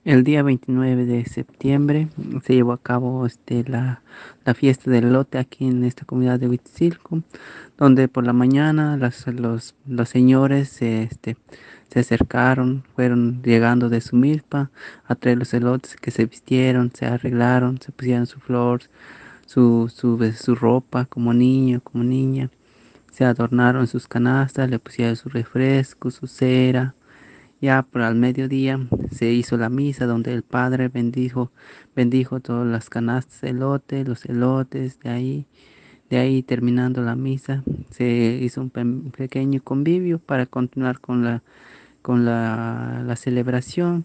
El día 29 de septiembre se llevó a cabo la fiesta del elote aquí en esta comunidad de Huitzilco, donde por la mañana los señores se acercaron, fueron llegando de su milpa a traer los elotes, que se vistieron, se arreglaron, se pusieron su flor, su ropa como niño, como niña, se adornaron sus canastas, le pusieron su refresco, su cera. Ya por al mediodía se hizo la misa donde el padre bendijo todas las canastas de elote, los elotes, de ahí terminando la misa, se hizo un pequeño convivio para continuar con la celebración.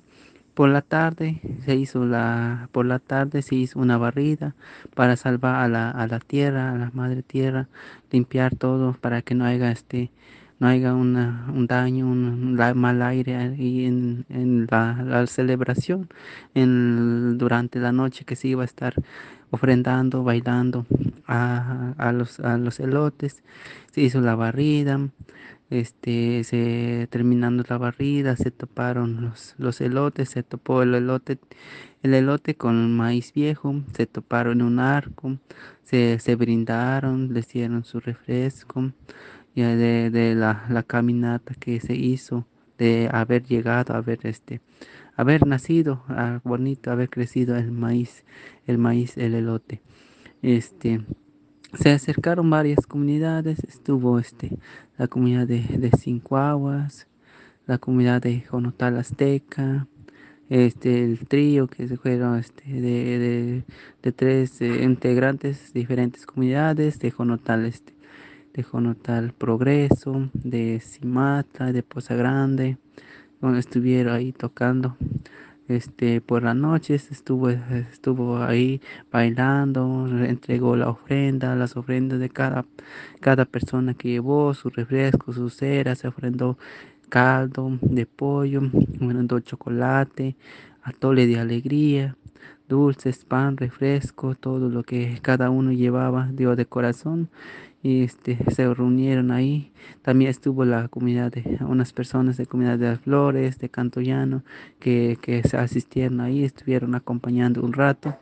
Por la tarde se hizo una barrida para salvar a la tierra, a la madre tierra, limpiar todo para que no haya un daño, mal aire ahí en la celebración, durante la noche que se iba a estar ofrendando, bailando a los elotes. Se hizo la barrida, terminando la barrida, se toparon los elotes, se topó el elote con maíz viejo, se toparon en un arco, se brindaron, les dieron su refresco, ya de la caminata que se hizo, de haber llegado, haber nacido, bonito, haber crecido el elote. Este, Se acercaron varias comunidades, estuvo la comunidad de Cinco Aguas, la comunidad de Jonotal Azteca, el trío que se fueron de tres integrantes, diferentes comunidades, de Jonotal Progreso, de Cimatla, de Poza Grande, donde estuvieron ahí tocando. Por las noches estuvo ahí bailando, entregó la ofrenda, las ofrendas de cada persona que llevó, su refresco, su cera, se ofrendó caldo de pollo, ofrendó chocolate, atole de alegría, dulces, pan, refresco, todo lo que cada uno llevaba, dio de corazón y se reunieron ahí. También estuvo la comunidad de unas personas de comunidad de las Flores, de Canto Llano, que se asistieron ahí, estuvieron acompañando un rato.